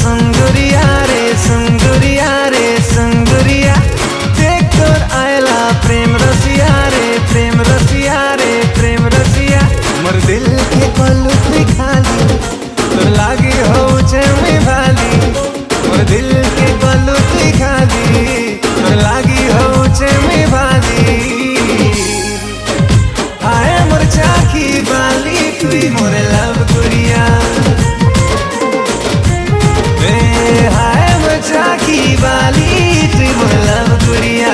सुंगुरिया रे सुंगुरिया देख तोर आयला प्रेम रसिया रे प्रेम रसिया मोर दिल के पलुक खाली तोर लागी हो में भाली मोर दिल के पलुक खाली तोर लागी हो में भाली हाय मोर चाकी बाली तुई मोर लव गुड़िया हाय मोर चाकी बाली तुई मोर लव गुड़िया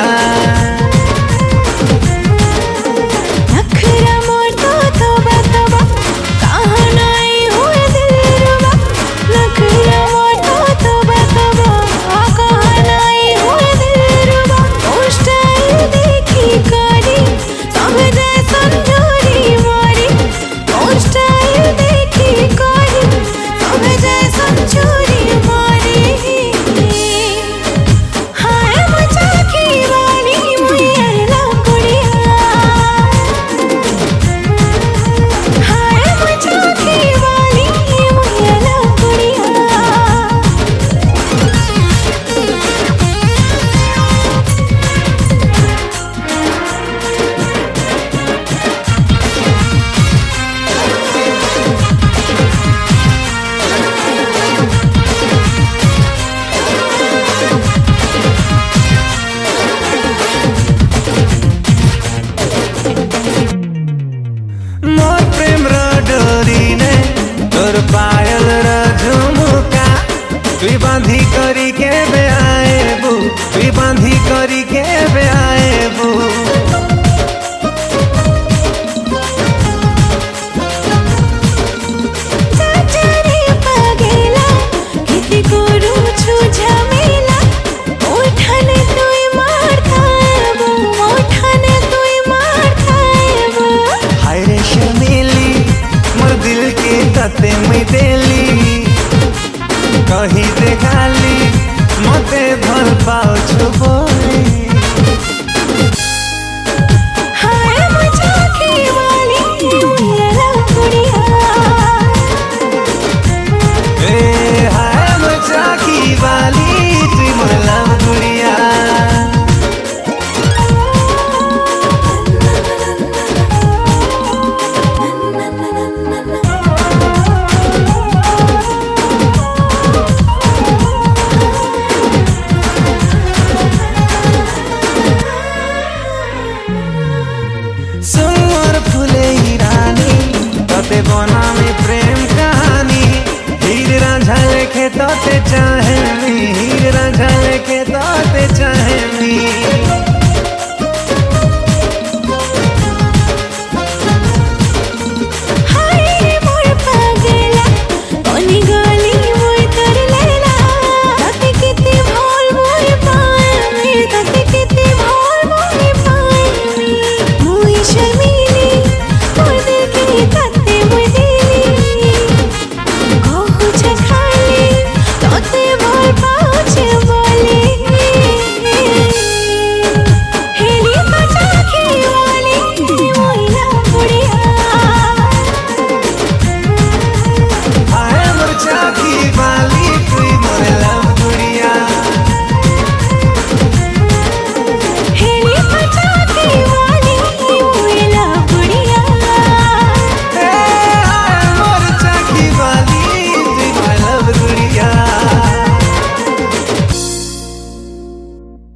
नखरा मोर तो तोबा तोबा कहाँ नाई हुए दिलरुबा नखरा मोर तो तोबा तोबा कहाँ नाई हुए दिलरुबा स्टाइल देखी करी सब जैसन जोरी मारी स्टाइल देखी करी सब जैसन जोरी मारी हाय मचा की वाली मुझे लव गुड़िया हाय मचा की वाली मुझे लव गुड़िया मोर प्रेम र डोरी ने तोर पायल र झुमुका तुई बांधी करी के बे आएबू तुई बांधी करी के बे आएबू चाचारे पागेला किती करू छु झमेला मोठाने तुई मार खाएबू मोठाने तुई मार खाएबू हाय रे शर्मीली मोर दिल के तते में देली कही दे खाली मते भल पाओ छुपोई हाय मचा की वाली मुझे लव गुड़िया हाय मचा की वाली तुई मोर लव गुड़िया सुन मोर फुले रानी तते बना में प्रेम कहानी हीर रांझा लेखे तते चाहे हीर रांझा लेखे तते चाहे